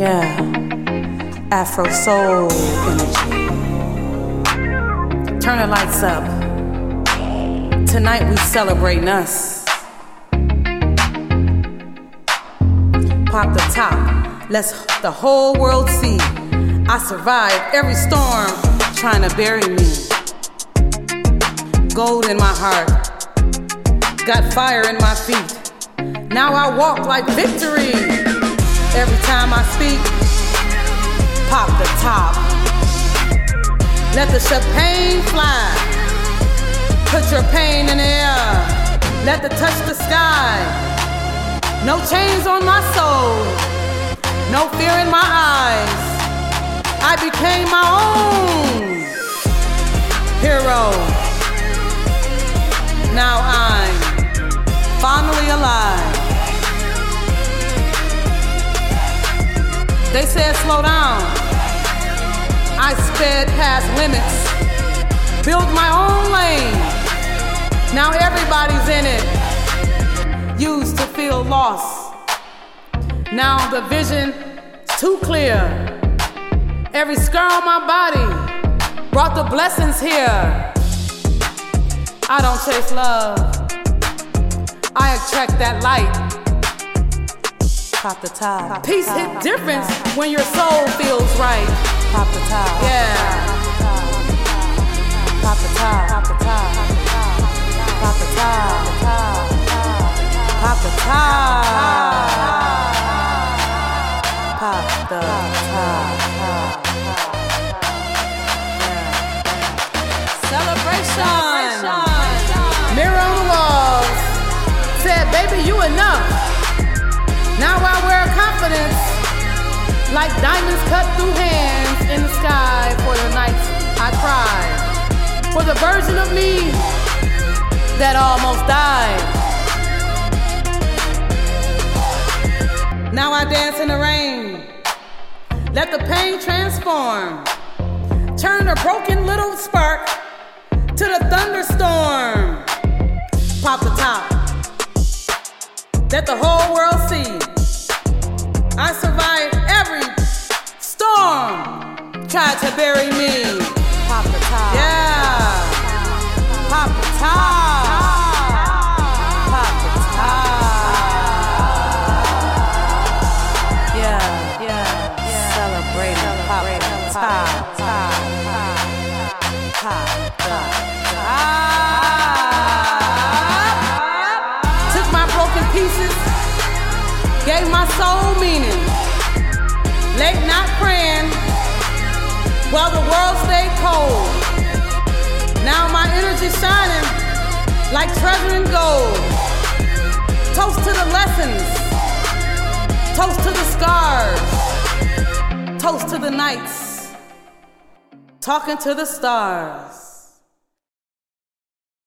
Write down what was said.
Yeah, Afro soul energy. Turn the lights up. Tonight we celebrating us. Pop the top, let's the whole world see. I survived every storm trying to bury me. Gold in my heart, got fire in my feet. Now I walk like victory. Every time I speak, pop the top. Let the champagne fly. Put your pain in the air. Let it touch the sky. No chains on my soul. No fear in my eyes. I became my own hero. Now I'm finally alive. They said slow down. I sped past limits, built my own lane. Now everybody's in it. Used to feel lost. Now the vision's too clear. Every scar on my body brought the blessings here. I don't chase love, I attract that light. Pop the top. Peace hit difference when your soul feels right. Pop the top. Yeah. Pop the top. Pop the top. Pop the top. Pop the top. Pop the top. Celebration. Mirror on the walls said, baby, you enough. Now I wear confidence like diamonds cut through hands in the sky. For the nights I cried, for the version of me that almost died. Now I dance in the rain, let the pain transform, turn a broken little spark to the thunderstorm. Pop the top, let the whole world see. I survived every storm tried to bury me. Pop the top. Yeah. Pop the top. Pop the top. Yeah. Celebrating. Pop the top. Pop the top. Took my broken pieces, gave my soul meaning. Late night praying while the world stayed cold. Now my energy shining like treasure and gold. Toast to the lessons. Toast to the scars. Toast to the nights. Talking to the stars.